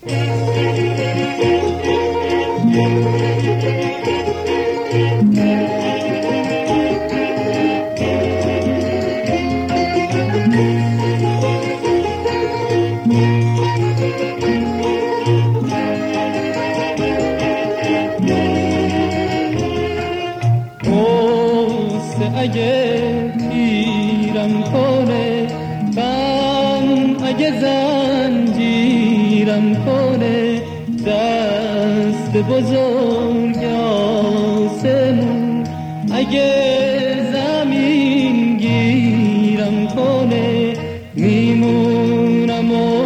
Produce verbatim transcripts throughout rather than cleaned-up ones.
اگه پیرم کنه غم اگه زنجیرم کنه دست بزرگ آسمون اگه زمین گیرم کنه میمونم و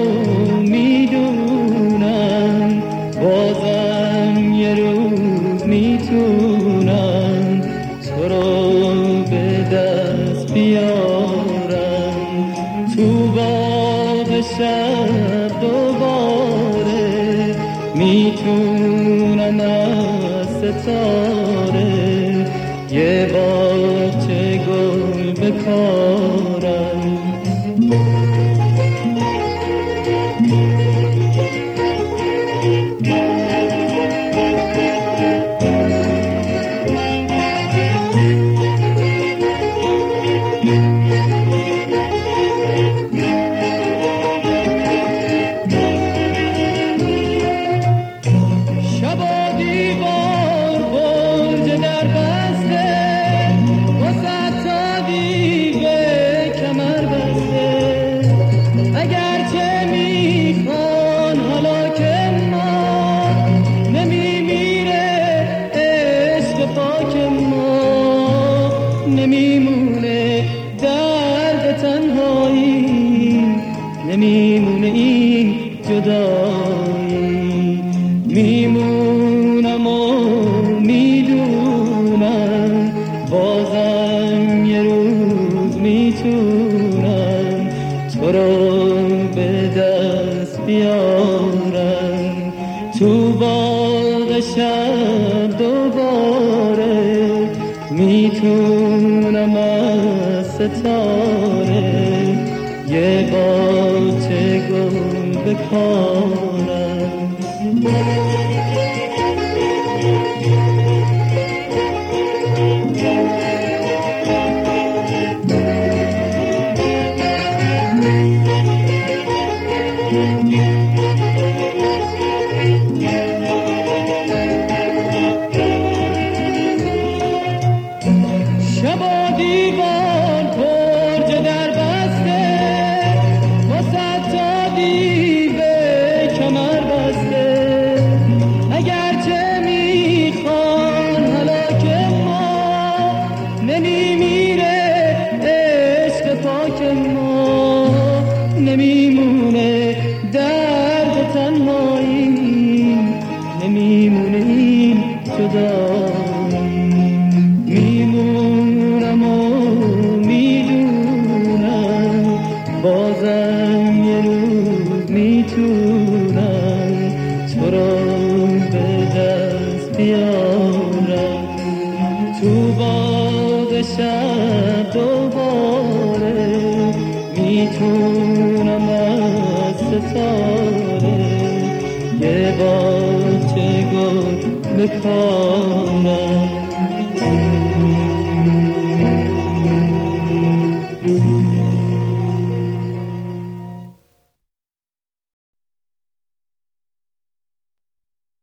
میدونم بازم یه روز میتونم تو رو به دست بیارم تو باغ شب دوباره میتونم از ستاره یه باغچه گل بکارم نمیمونه درد تنهایی نمیمونه این جدایی میمونم و میدونم بازم یه روز میتونم تو رو به دست بیارم تو باغ شب دوباره میتونم از ستاره یه باغچه گل بکارم نمیمونه درد تنهایی نمیمونه این جدایی میمونم و میدونم بازم یه روز میتونم تو رو به دست بیارم تو باغ شب دوباره میتونم از ستاره یه باغچه گل بکارم